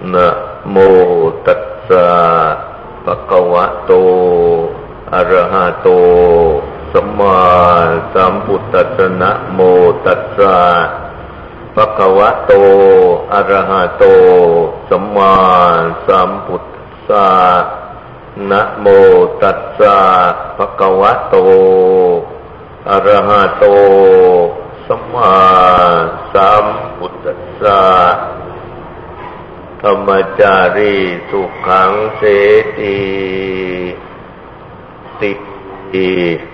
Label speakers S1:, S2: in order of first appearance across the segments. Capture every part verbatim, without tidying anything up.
S1: นะโมตัสสะภะคะวะโตอะระหะโตสัมมาสัมพุทธัสสะนะโมตัสสะภะคะวะโตอะระหะโตสัมมาสัมพุทธัสสะนะโมตัสสะภะคะวะโตอะระหะโตสัมมาสัมพุทธัสสะธรรมจารีสุขังเสติติ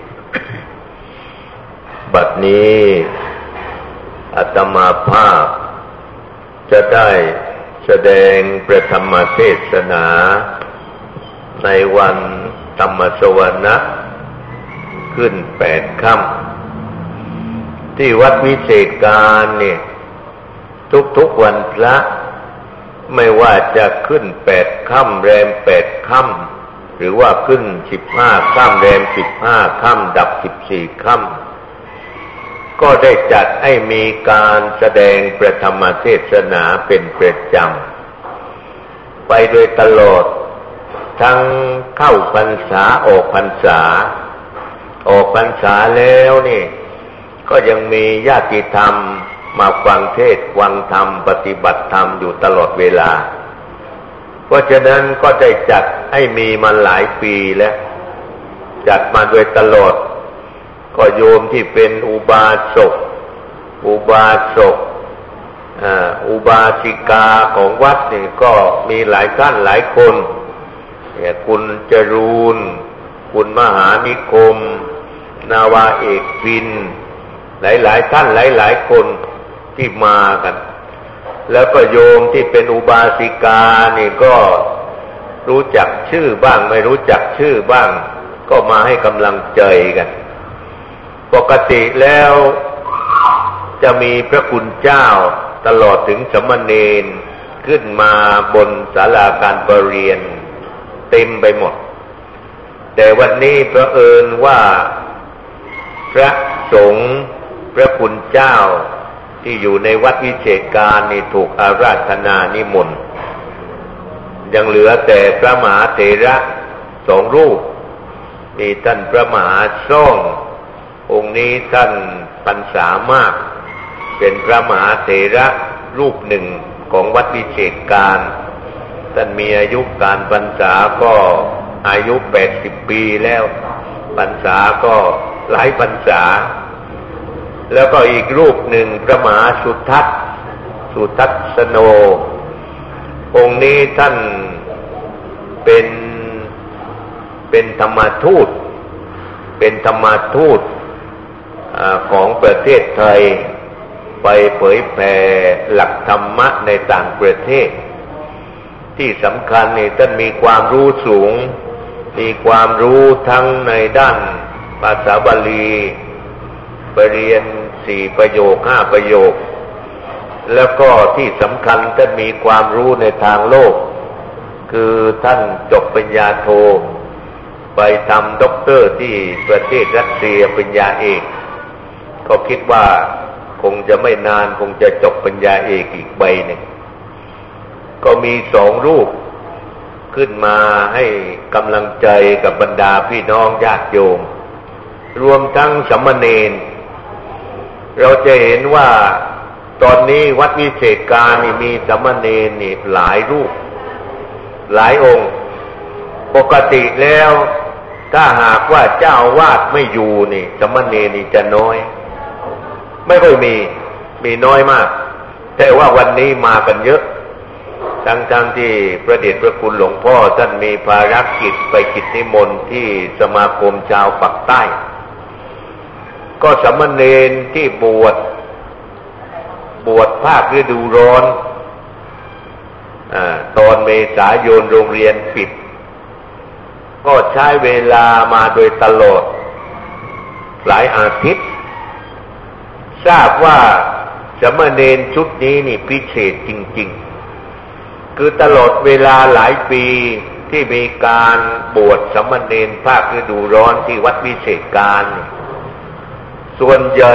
S1: บัดนี้อาตมาภาพจะได้แสดงประธรรมเทศนาในวันธรรมสวนะขึ้นแปดค่ำที่วัดวิเศษการเนี่ยทุกๆวันพระไม่ว่าจะขึ้นแปดค่ำแรมแปดค่ำหรือว่าขึ้นสิบห้าค่ำแรมสิบห้าค่ำดับสิบสี่ค่ำก็ได้จัดให้มีการแสดงประธรรมเทศนาเป็นประจำไปโดยตลอดทั้งเข้าพรรษาออกพรรษาออกพรรษาแล้วนี่ก็ยังมีญาติธรรมมาฟังเทศน์ฟังธรรมปฏิบัติธรรมอยู่ตลอดเวลาเพราะฉะนั้นก็ได้จัดให้มีมาหลายปีแล้วจัดมาโดยตลอดก็โยมที่เป็นอุบาสกอุบาสกอ่าอุบาสิกาของวัดนี่ก็มีหลายท่านหลายคนเนี่ยคุณจรูนคุณมหานิคมนาวาเอกวินหลายๆท่านหลายๆคนที่มากันแล้วก็โยมที่เป็นอุบาสิกานี่ก็รู้จักชื่อบ้างไม่รู้จักชื่อบ้างก็มาให้กำลังใจกันปกติแล้วจะมีพระคุณเจ้าตลอดถึงสมณเณรขึ้นมาบนศาลาการประเรียนเต็มไปหมดแต่วันนี้เผอิญว่าพระสงฆ์พระคุณเจ้าที่อยู่ในวัดวิเศษการนี่ถูกอาราธนานิมนต์ยังเหลือแต่พระมหาเถระสองรูปมีท่านพระมหาซ่ององค์นี้ท่านพรรษามากเป็นพระมหาเถระรูปหนึ่งของวัดวิเศษการท่านมีอายุการพรรษาก็อายุแปดสิบปีแล้วพรรษาก็หลายพรรษาแล้วก็อีกรูปหนึ่งพระมหาสุทัศน์สุทัศสโนองค์นี้ท่านเป็นเป็นธรรมทูตเป็นธรรมทูตของประเทศไทยไปเผยแผ่หลักธรรมะในต่างประเทศที่สำคัญนี่ท่านมีความรู้สูงมีความรู้ทั้งในด้านภาษาบาลีไปเรียนสี่ประโยคห้าประโยคแล้วก็ที่สำคัญท่านมีความรู้ในทางโลกคือท่านจบปริญญาโทไปทำด็อกเตอร์ที่ประเทศรัสเซียปริญญาเอกก็คิดว่าคงจะไม่นานคงจะจบปริญญาเอกอีกใบหนึ่งก็มีสองรูปขึ้นมาให้กำลังใจกับบรรดาพี่น้องญาติโยมรวมทั้งสามเณรเราจะเห็นว่าตอนนี้วัดวิเศษการนี่มีสามเณรนี่หลายรูปหลายองค์ปกติแล้วถ้าหากว่าเจ้าวาดไม่อยู่นี่สามเณรนี่จะน้อยไม่ค่อยมีมีน้อยมากแต่ว่าวันนี้มากันเยอะทั้งๆที่พระเดชพระคุณหลวงพ่อท่านมีภารกิจไปกิจนิมนต์ที่สมาคมชาวปากใต้ก็สามเณรที่บวชบวชภาคฤดูร้อนอ่าตอนเมษายนโรงเรียนปิดก็ใช้เวลามาโดยตลอดหลายอาทิตย์ทราบว่าสามเณรชุดนี้นี่พิเศษจริงๆคือตลอดเวลาหลายปีที่มีการบวชสามเณรภาคฤดูร้อนที่วัดวิเศษการส่วนใหญ่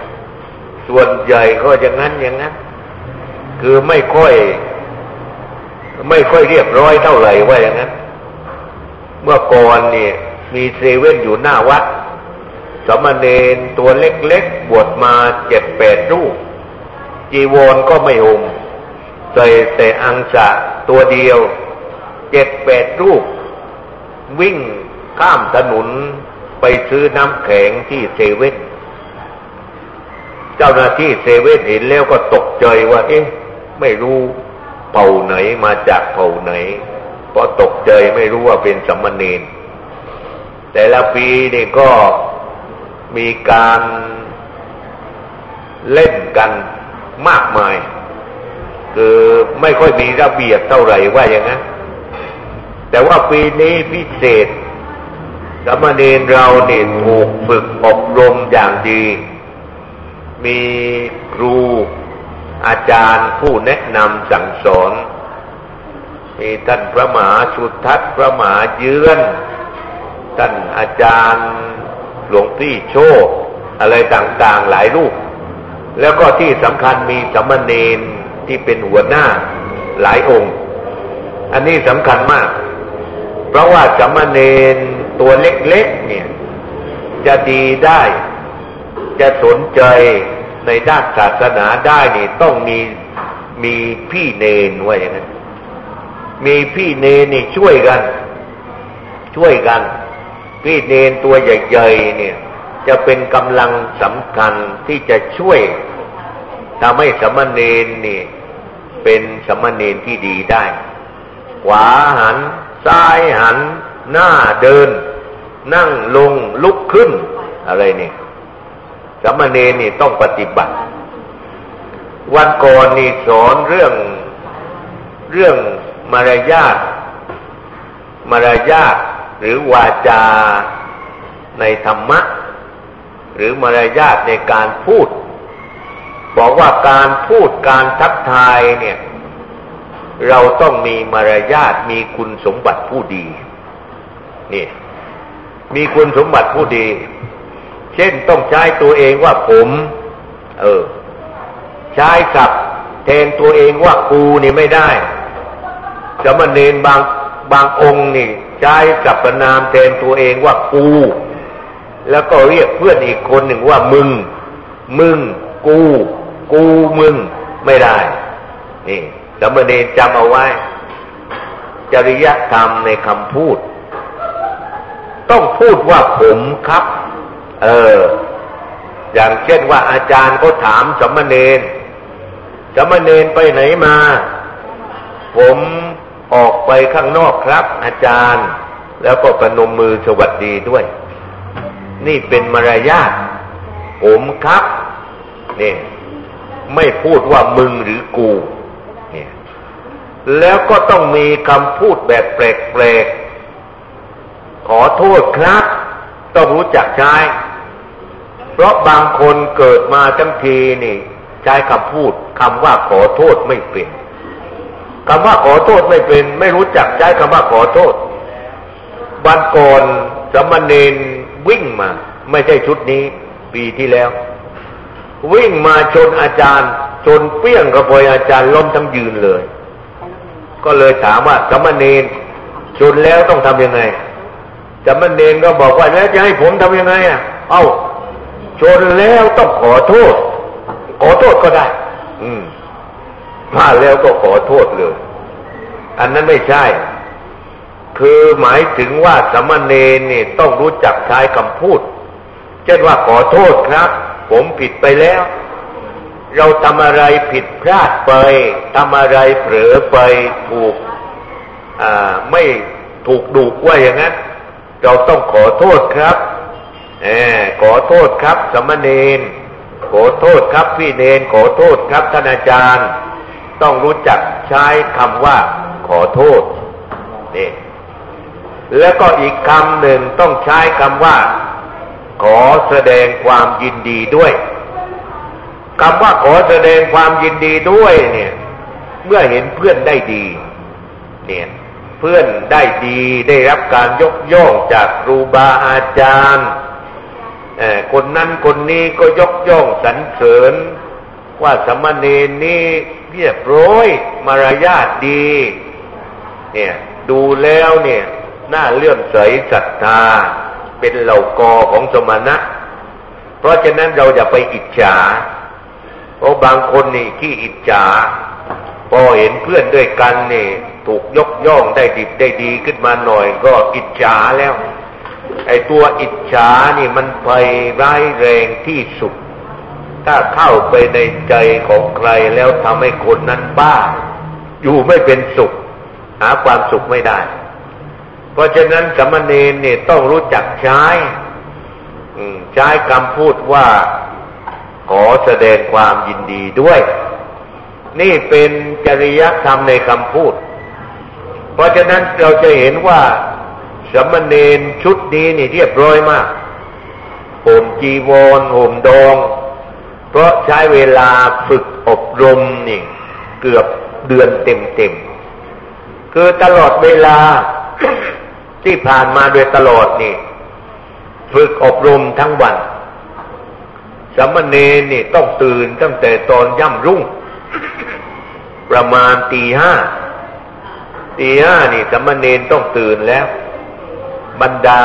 S1: ส่วนใหญ่ก็อย่างนั้นอย่างนั้นคือไม่ค่อยไม่ค่อยเรียบร้อยเท่าไหร่ว่าอย่างนั้นเมื่อก่อนนี่มีเซเว่นอยู่หน้าวัดสามเณรตัวเล็กๆบวชมาเจ็ดแปดรูปจีวรก็ไม่ห่มใส่แต่อังสะตัวเดียวเจ็ดแปดรูปวิ่งข้ามถนนไปซื้อน้ำแข็งที่เซเว่นเจ้าหน้าที่เซเว่นเห็นแล้วก็ตกใจว่าเอ๊ะไม่รู้เผ่าไหนมาจากเผ่าไหนเพราะตกใจไม่รู้ว่าเป็นสามเณรแต่ละปีนี่ก็มีการเล่นกันมากมายคือไม่ค่อยมีระเบียบเท่าไหร่ว่าอย่างนั้นแต่ว่าปีนี้พิเศษสามเณรเราเนี่ยถูกฝึกอบรมอย่างดีมีครูอาจารย์ผู้แนะนำสั่งสอนมีท่านพระมหาสุทัศน์พระมหาเยือนท่านอาจารย์หลวงพี่โชคอะไรต่างๆหลายรูปแล้วก็ที่สำคัญมีสามเณรที่เป็นหัวหน้าหลายองค์อันนี้สำคัญมากเพราะว่าสามเณรตัวเล็กๆเนี่ยจะดีได้จะสนใจในด้านศาสนาได้นี่ต้องมีมีพี่เณรว่าอย่างนั้นมีพี่เณรนี่ช่วยกันช่วยกันพี่เณรตัวใหญ่ๆเนี่ยจะเป็นกำลังสำคัญที่จะช่วยทำให้สามเณรนี่เป็นสามเณรที่ดีได้ขวาหันซ้ายหันหน้าเดินนั่งลงลุกขึ้นอะไรนี่สามเณรนี่ต้องปฏิบัติวันก่อนนี่สอนเรื่องเรื่องมารยาทมารยาทหรือวาจาในธรรมะหรือมารยาทในการพูดบอกว่าการพูดการทักทายเนี่ยเราต้องมีมารยาทมีคุณสมบัติผู้ดีนี่มีคุณสมบัติผู้ดีเช่นต้องใช้ตัวเองว่าผมเออใช้ศัพท์แทนตัวเองว่ากูนี่ไม่ได้สามเณรบางบางองค์นี่ใช้สรรพนามแทนตัวเองว่ากูแล้วก็เรียกเพื่อนอีกคนหนึ่งว่ามึงมึงกูกูมึงไม่ได้นี่สามเณรจำเอาไว้จริยธรรมในคำพูดต้องพูดว่าผมครับเอออย่างเช่นว่าอาจารย์ก็ถามสามเณรสามเณรไปไหนมาผมออกไปข้างนอกครับอาจารย์แล้วก็ประนมมือสวัสดีด้วยนี่เป็นมารยาทผมครับนี่ไม่พูดว่ามึงหรือกูเนี่ยแล้วก็ต้องมีคำพูดแบบแปลกๆขอโทษครับต้องรู้จักใช้เพราะบางคนเกิดมาทั้งทีนี่ใช้คำพูดคำว่าขอโทษไม่เป็นคำว่าขอโทษไม่เป็นไม่รู้จักใช้คำว่าขอโทษวันก่อนสามเณรวิ่งมาไม่ใช่ชุดนี้ปีที่แล้ววิ่งมาชนอาจารย์ชนเปี้ยงกระโปรงอาจารย์ล้มทั้งยืนเลยก็เลยถามว่าสามเณรชนแล้วต้องทำยังไงสามเณรก็บอกว่าแล้วจะให้ผมทำยังไงอ่ะเอ้าชนแล้วต้องขอโทษขอโทษก็ได้อืมพลาดแล้วก็ขอโทษเลยอันนั้นไม่ใช่คือหมายถึงว่าสามเณรนี่ต้องรู้จักใช้คำพูดเช่นว่าขอโทษครับผมผิดไปแล้วเราทำอะไรผิดพลาดไปทำอะไรเผลอไปถูกอ่าไม่ถูกดุว่าอย่างนั้นเราต้องขอโทษครับเออขอโทษครับสามเณรขอโทษครับพี่เณรขอโทษครับท่านอาจารย์ต้องรู้จักใช้คำว่าขอโทษนี่แล้วก็อีกคำหนึ่งต้องใช้คำว่าขอแสดงความยินดีด้วยคำว่าขอแสดงความยินดีด้วยเนี่ยเมื่อเห็นเพื่อนได้ดีเนี่ยเพื่อนได้ดีได้รับการยกย่องจากครูบาอาจารย์เอ่อคนนั้นคนนี้ก็ยกย่องสรรเสริญว่าสามเณรนี้เรียบร้อยมารยาทดีเนี่ยดูแล้วเนี่ยน่าเลื่อมใสศรัทธาเป็นเหล่ากอของสมณะเพราะฉะนั้นเราอย่าไปอิจฉาเพราะบางคนนี่ขี้อิจฉาพอเห็นเพื่อนด้วยกันนี่ถูกยกย่องได้ดิบได้ดีขึ้นมาหน่อยก็อิจฉาแล้วไอ้ตัวอิจฉานี่มันภัยร้ายแรงที่สุดถ้าเข้าไปในใจของใครแล้วทำให้คนนั้นบ้าอยู่ไม่เป็นสุขหาความสุขไม่ได้เพราะฉะนั้นสมณเณรเนี่ยต้องรู้จักใช้ใช้คำพูดว่าขอแสดงความยินดีด้วยนี่เป็นจริยธรรมในคำพูดเพราะฉะนั้นเราจะเห็นว่าสมณเณรชุดนี้นี่เรียบร้อยมากห่มจีวรห่มดองเพราะใช้เวลาฝึกอบรมนี่เกือบเดือนเต็มๆคือตลอดเวลา ที่ผ่านมาโดยตลอดนี่ฝึกอบรมทั้งวันสมณเณรนี่ต้องตื่นตั้งแต่ตอนย่ำรุ่งประมาณตีห้าตีห้านี่สมณเณรต้องตื่นแล้วบรรดา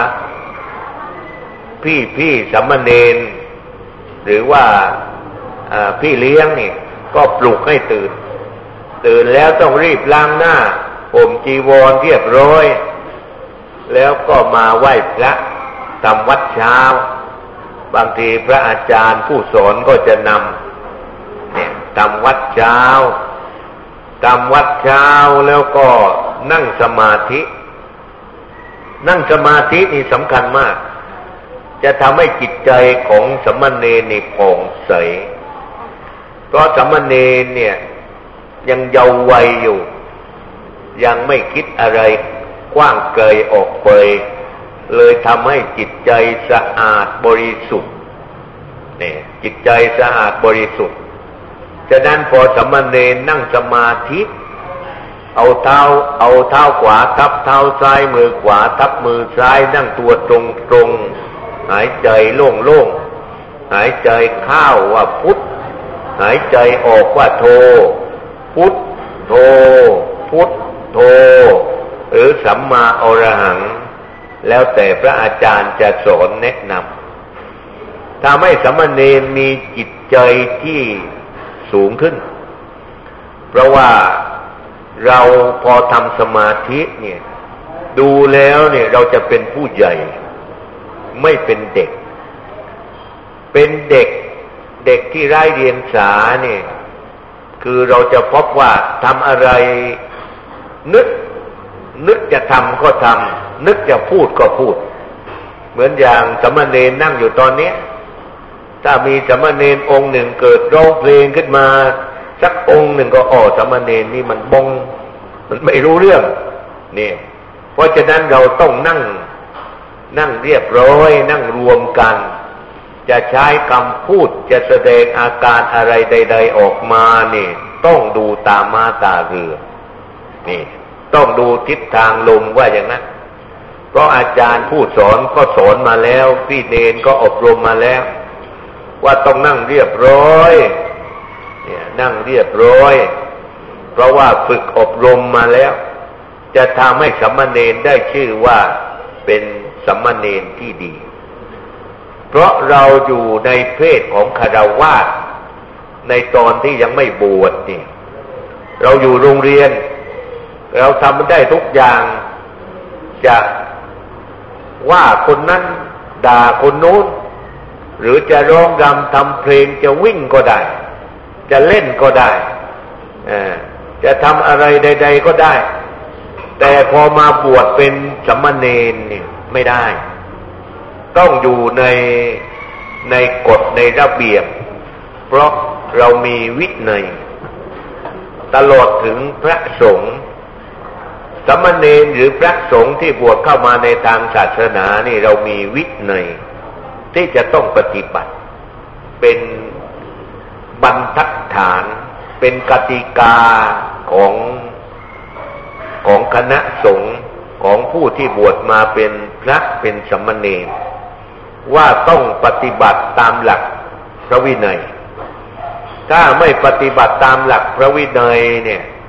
S1: พี่พี่สมณเณรหรือว่าพี่เลี้ยงนี่ก็ปลุกให้ตื่นตื่นแล้วต้องรีบล้างหน้าห่มจีวรเรียบร้อยแล้วก็มาไหว้พระทำวัดเช้าบางทีพระอาจารย์ผู้สอนก็จะนำเนี่ยทำวัดเช้าทำวัดเช้าแล้วก็นั่งสมาธินั่งสมาธินี่สำคัญมากจะทำให้จิตใจของสมณเณรนี่ผ่องใสเพราะสมณเณรเนี่ยยังเยาว์วัยอยู่ยังไม่คิดอะไรกว้างเกยออกไปเลยทำให้จิตใจสะอาดบริสุทธิ์เนี่ยจิตใจสะอาดบริสุทธิ์ฉะนั้นพอสมณเณรนั่งสมาธิเอาเท้าเอาเท้าขวาทับเท้าซ้ายมือขวาทับมือซ้ายนั่งตัวตรงตรงหายใจโล่งโล่งหายใจเข้าว่าพุทธหายใจออกว่าโทพุทโธพุทโธหรือสัมมาอรหังแล้วแต่พระอาจารย์จะสอนแนะนำทำให้สมณเณรมีจิตใจที่สูงขึ้นเพราะว่าเราพอทำสมาธิเนี่ยดูแล้วเนี่ยเราจะเป็นผู้ใหญ่ไม่เป็นเด็กเป็นเด็กเด็กที่ไร้เดียงสาเนี่ยคือเราจะพบว่าทำอะไรนึกนึกจะทำก็ทำนึกจะพูดก็พูดเหมือนอย่างสมณเณรนั่งอยู่ตอนนี้ถ้ามีสมณเณรองค์หนึ่งเกิดร้องเพลงขึ้นมาสักองค์หนึ่งก็อ๋อสมณเณรนี่มันบงมันไม่รู้เรื่องนี่เพราะฉะนั้นเราต้องนั่งนั่งเรียบร้อยนั่งรวมกันจะใช้คำพูดจะแสดงอาการอะไรใดๆออกมานี่ต้องดูตามาตาเรือนี่ต้องดูทิศทางลมว่าอย่างนั้นเพราะอาจารย์ผู้สอนก็สอนมาแล้วพี่เนรก็อบรมมาแล้วว่าต้องนั่งเรียบร้อยเนี่ยนั่งเรียบร้อยเพราะว่าฝึกอบรมมาแล้วจะทำให้สมณเณรได้ชื่อว่าเป็นสมณเณรที่ดีเพราะเราอยู่ในเพศของคฤหัสถ์ในตอนที่ยังไม่บวชนี่เราอยู่โรงเรียนเราทำได้ทุกอย่างจะว่าคนนั้นด่าคนโน้นหรือจะร้องรำทำเพลงจะวิ่งก็ได้จะเล่นก็ได้จะทำอะไรใดๆก็ได้แต่พอมาบวชเป็นสมณเณรนี่ไม่ได้ต้องอยู่ในในกฎในระเบียบเพราะเรามีวินัยตลอดถึงพระสงฆ์สมณเณรหรือพระสงฆ์ที่บวชเข้ามาในทางศาสนานี่เรามีวินัยที่จะต้องปฏิบัติเป็นบรรทัดฐานเป็นกติกาของของคณะสงฆ์ของผู้ที่บวชมาเป็นพระเป็นสมณเณรว่าต้องปฏิบัติตามหลักพระวินัยถ้าไม่ปฏิบัติตามหลักพระวินัยเนี่ย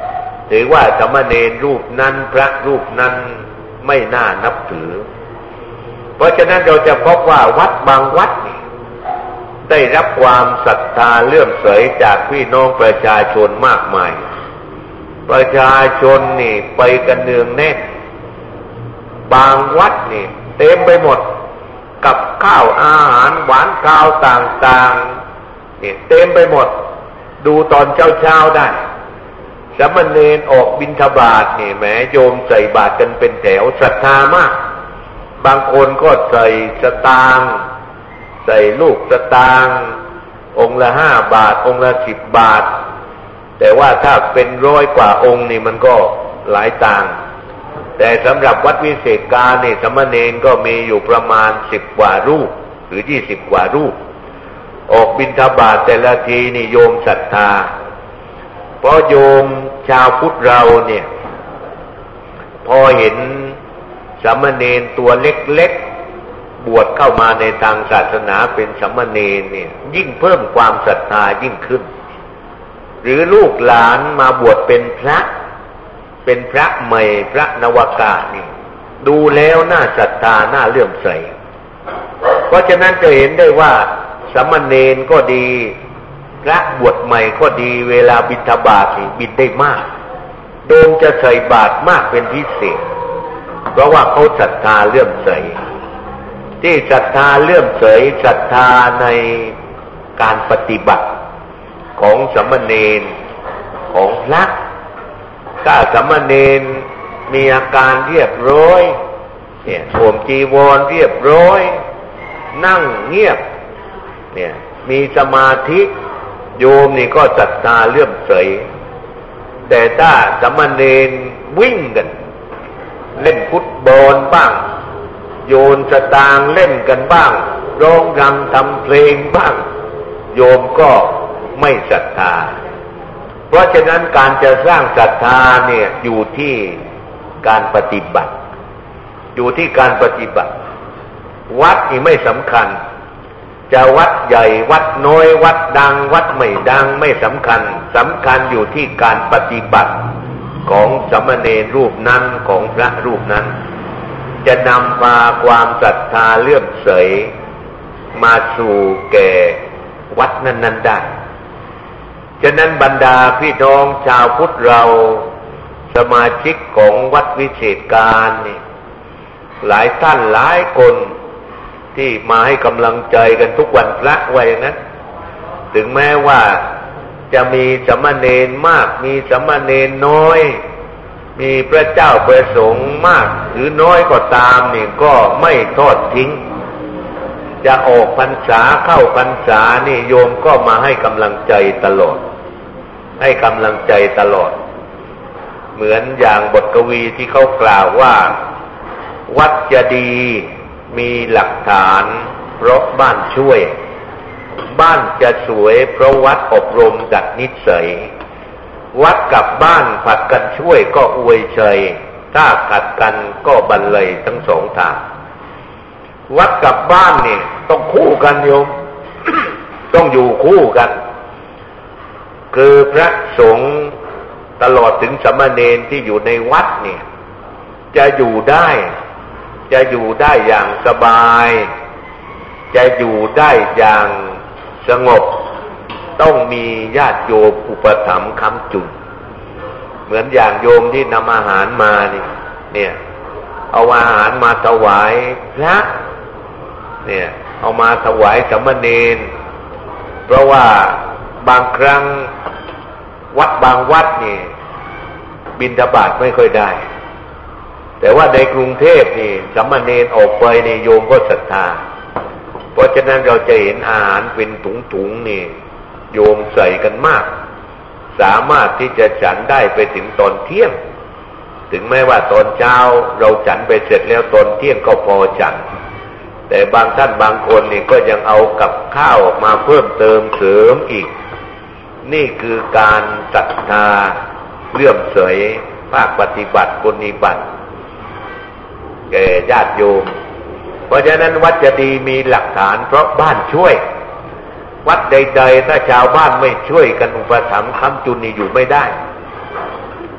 S1: ถือว่าสามเณรรูปนั้นพระรูปนั้นไม่น่านับถือเพราะฉะนั้นเราจะพบว่าวัดบางวัดได้รับความศรัทธาเลื่อมใสจากพี่น้องประชาชนมากมายประชาชนนี่ไปกันเนืองแน่นบางวัดนี่เต็มไปหมดกับข้าวอาหารหวานข้าวต่างๆนี่เต็มไปหมดดูตอนเช้าๆได้สามเณรออกบิณฑบาตนี่แหมโยมใส่บาตรกันเป็นแถวศรัทธามากบางคนก็ใส่สตางค์ใส่ลูกสตางค์องค์ละห้าบาทองค์ละสิบบาทแต่ว่าถ้าเป็นร้อยกว่าองค์นี่มันก็หลายตังค์แต่สำหรับวัดวิเศษการนี่สามเณรก็มีอยู่ประมาณสิบกว่ารูปหรือยี่สิบกว่ารูปออกบิณฑบาตแต่ละทีนี่โยมศรัทธาเพราะโยมชาวพุทธเราเนี่ยพอเห็นสามเณรตัวเล็กๆบวชเข้ามาในทางศาสนาเป็นสามเณรเนี่ยยิ่งเพิ่มความศรัทธายิ่งขึ้นหรือลูกหลานมาบวชเป็นพระเป็นพระใหม่พระนวกะนี่ดูแล้วน่าศรัทธาน่าเลื่อมใสเพราะฉะนั้นจะเห็นได้ว่าสามเณรก็ดีพระบวชใหม่ก็ดีเวลาบิณฑบาตนี่บิณฑได้มากโดมจะใส่บาตรมากเป็นพิเศษเพราะว่าเขาศรัทธาเลื่อมใสที่ศรัทธาเลื่อมใสศรัทธาในการปฏิบัติของสามเณรของพระถ้าสามเณรมีอาการเรียบร้อยเนี่ยสวมจีวรเรียบร้อยนั่งเงียบเนี่ยมีสมาธิโยมนี่ก็ศรัทธาเลื่อมใสแต่ถ้าสามเณรวิ่งกันเล่นฟุตบอลบ้างโยนสตางค์เล่นกันบ้างร้องรำทำเพลงบ้างโยมก็ไม่ศรัทธาเพราะฉะนั้นการจะสร้างศรัทธาเนี่ยอยู่ที่การปฏิบัติอยู่ที่การปฏิบัติวัดนี่ไม่สำคัญจะวัดใหญ่วัดน้อยวัดดังวัดไม่ดังไม่สำคัญสำคัญอยู่ที่การปฏิบัติของสามเณรรูปนั้นของพระรูปนั้นจะนำพาความศรัทธาเลื่อมใสมาสู่แก่วัดนั้นๆได้ฉะนั้นบรรดาพี่น้องชาวพุทธเราสมาชิกของวัดวิเศษการนี่หลายท่านหลายคนที่มาให้กำลังใจกันทุกวันพระไว้อย่างนั้นถึงแม้ว่าจะมีสามเณรมากมีสามเณรน้อยมีพระเจ้าประสงค์มากหรือน้อยก็ตามนี่ก็ไม่ทอดทิ้งจะออกพรรษาเข้าพรรษานี่โยมก็มาให้กำลังใจตลอดให้กำลังใจตลอดเหมือนอย่างบทกวีที่เขากล่าวว่าวัดจะดีมีหลักฐานเพราะบ้านช่วยบ้านจะสวยเพราะวัดอบรมดัดนิสัยวัดกับบ้านผัดกันช่วยก็อวยชัยถ้าขัดกันก็บรรลัยทั้งสองทางวัดกับบ้านนี่ต้องคู่กันโยม ต้องอยู่คู่กันคือพระสงฆ์ตลอดถึงสามเณรที่อยู่ในวัดเนี่ยจะอยู่ได้จะอยู่ได้อย่างสบายจะอยู่ได้อย่างสงบต้องมีญาติโยมอุปถัมภ์ค้ำจุนเหมือนอย่างโยมที่นำอาหารมานี่เนี่ยเอาอาหารมาถวายพระเนี่ยเอามาถวายสามเณรเพราะว่าบางครั้งวัดบางวัดนี่บิณฑบาตไม่ค่อยได้แต่ว่าในกรุงเทพนี่สามเณรออกไปนี่โยมก็ศรัทธาเพราะฉะนั้นเราจะเห็นอาหารเป็นถุงๆนี่โยมใส่กันมากสามารถที่จะฉันได้ไปถึงตอนเที่ยงถึงแม้ว่าตอนเช้าเราฉันไปเสร็จแล้วตอนเที่ยงก็พอฉันแต่บางท่านบางคนนี่ก็ยังเอากับข้าวมาเพิ่มเติมเสริมอีกนี่คือการศรัทธาเลื่อมใสภาคปฏิบัติปฏิบัติแก่ญาติโยมเพราะฉะนั้นวัดจะดีมีหลักฐานเพราะบ้านช่วยวัดใดๆถ้าชาวบ้านไม่ช่วยกันอุปถัมภ์ค้ำจุนนี่อยู่ไม่ได้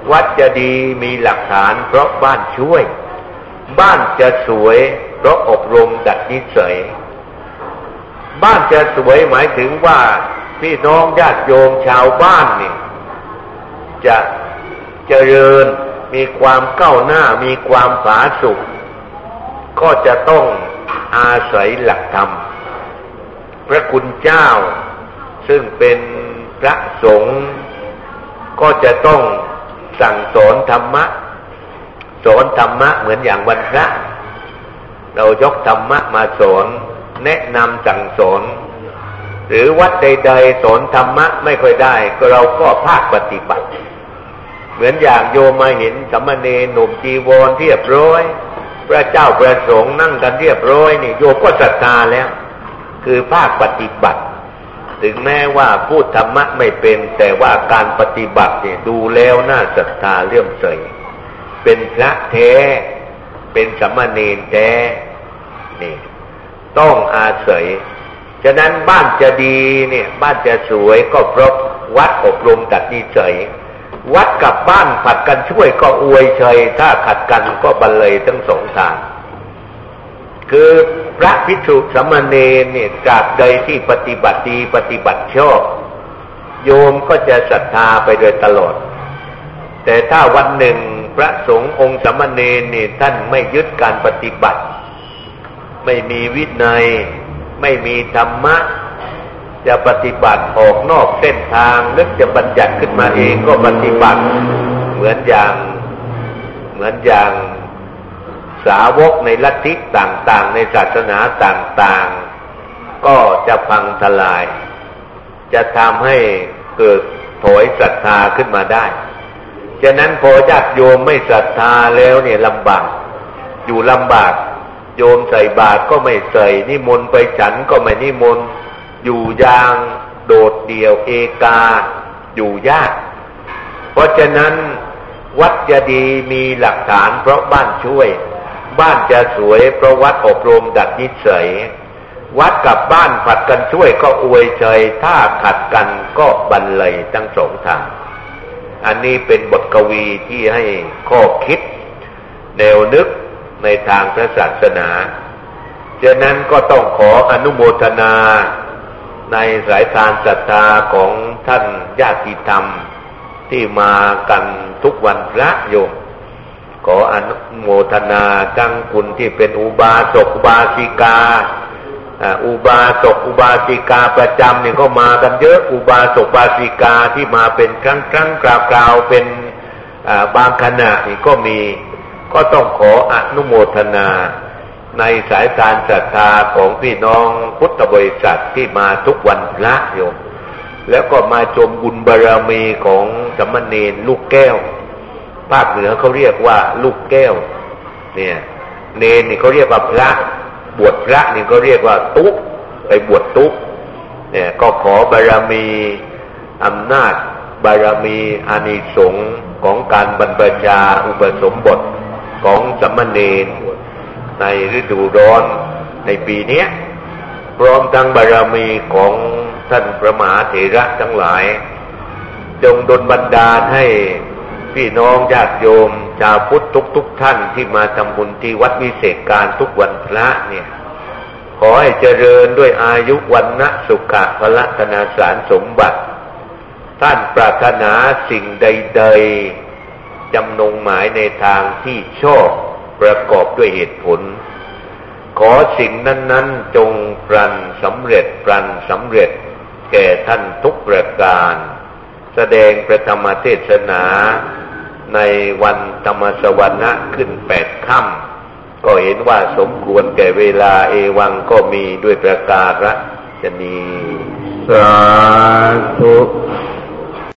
S1: วัดจะดีมีหลักฐานเพราะบ้านช่วยบ้านจะสวยเพราะอบรมดัดนิสัยบ้านจะสวยหมายถึงว่าพี่น้องญาติโยมชาวบ้านนี่จะเจริญมีความก้าวหน้ามีความผาสุกก็จะต้องอาศัยหลักธรรมพระคุณเจ้าซึ่งเป็นพระสงฆ์ก็จะต้องสั่งสอนธรรมะสอนธรรมะเหมือนอย่างวันพระเรายกธรรมะมาสอนแนะนำสั่งสอนหรือวัดใดๆสอนธรรมะไม่ค่อยได้ก็เราก็ภาคปฏิบัติเหมือนอย่างโยมมาเห็นสามเณรหนุ่มจีวรเรียบร้อยพระเจ้าพระสงฆ์นั่งกันเรียบร้อยนี่โยมก็ศรัทธาแล้วคือภาคปฏิบัติถึงแม้ว่าพูดธรรมะไม่เป็นแต่ว่าการปฏิบัติเนี่ยดูแล้วน่าศรัทธาเลื่อมใสเป็นพระแท้เป็นสามเณรแท้นี่ต้องอาศัยฉะนั้นบ้านจะดีเนี่ยบ้านจะสวยก็เพราะวัดอบรมดัดนิสัยวัดกับบ้านผัดกันช่วยก็อวยชัยถ้าขัดกันก็บรรลัยทั้งสองทางคือพระภิกษุสามเณรเนี่ยตราบใดที่ปฏิบัติดีปฏิบัติชอบโยมก็จะศรัทธาไปโดยตลอดแต่ถ้าวันหนึ่งพระสงฆ์องค์สามเณรนี่ท่านไม่ยึดการปฏิบัติไม่มีวินัยไม่มีธรรมะจะปฏิบัติออกนอกเส้นทางนึกจะบัญญัติขึ้นมาเองก็ปฏิบัติเหมือนอย่างเหมือนอย่างสาวกในลัทธิต่างๆในศาสนาต่างๆก็จะพังทลายจะทำให้เกิดถอยศรัทธาขึ้นมาได้ฉะนั้นพอญาติโยมไม่ศรัทธาแล้วเนี่ยลำบากอยู่ลำบากโยมใส่บาตรก็ไม่ใส่นิมนต์ไปฉันก็ไม่นิมนต์อยู่อย่างโดดเดี่ยวเอกาอยู่ยากเพราะฉะนั้นวัดจะดีมีหลักฐานเพราะบ้านช่วยบ้านจะสวยเพราะวัดอบรมดัดนิสัยวัดกับบ้านผัดกันช่วยก็อวยชัยถ้าขัดกันก็บรรลัยทั้งสองทางอันนี้เป็นบทกวีที่ให้ข้อคิดแนวนึกในทางพระศาสนาฉะนั้นก็ต้องขออนุโมทนาในสายทานศรัทธาของท่านญาติธรรมที่มากันทุกวันพระโยมขออนุโมทนาทั้งคุณที่เป็นอุบาสกอุบาสิกาอุบาสกอุบาสิกาประจำนี่ก็มากันเยอะอุบาสกอุบาสิกาที่มาเป็นครั้งครั้งคราวคราวเป็นบางขณะนี่ก็มีก็ต้องขออนุโมทนาในสายทานศรัทธาของพี่น้องพุทธบริษัทที่มาทุกวันพระโยมแล้วก็มาชมบุญบารมีของสามเณรลูกแก้วภาคเหนือเขาเรียกว่าลูกแก้วเนี่ยเนรนี่เขาเรียกว่าพระบวชพระนี่ก็เรียกว่าตุ๊กไปบวชตุ๊กเนี่ยก็ขอบารมีอำนาจบารมีอานิสงส์ของการบรรพชาอุปสมบทของสามเณรในฤดูร้อนในปีนี้พร้อมทั้งบารมีของท่านพระมหาเถระทั้งหลายจงดลบันดาลให้พี่น้องญาติโยมชาวพุทธทุกๆท่านที่มาทำบุญที่วัดวิเศษการทุกวันพระเนี่ยขอให้เจริญด้วยอายุวันนะสุขะพละธนาสารสมบัติท่านปรารถนาสิ่งใดๆจำนงหมายในทางที่ชอบประกอบด้วยเหตุผลขอสิ่งนั้นๆจงพลันสำเร็จพลันสำเร็จแก่ท่านทุกประการแสดงพระธรรมเทศนาในวันธรรมสวนะขึ้นแปดค่ำก็เห็นว่าสมควรแก่เวลาเอวังก็มีด้วยประการฉะนี้สาธุ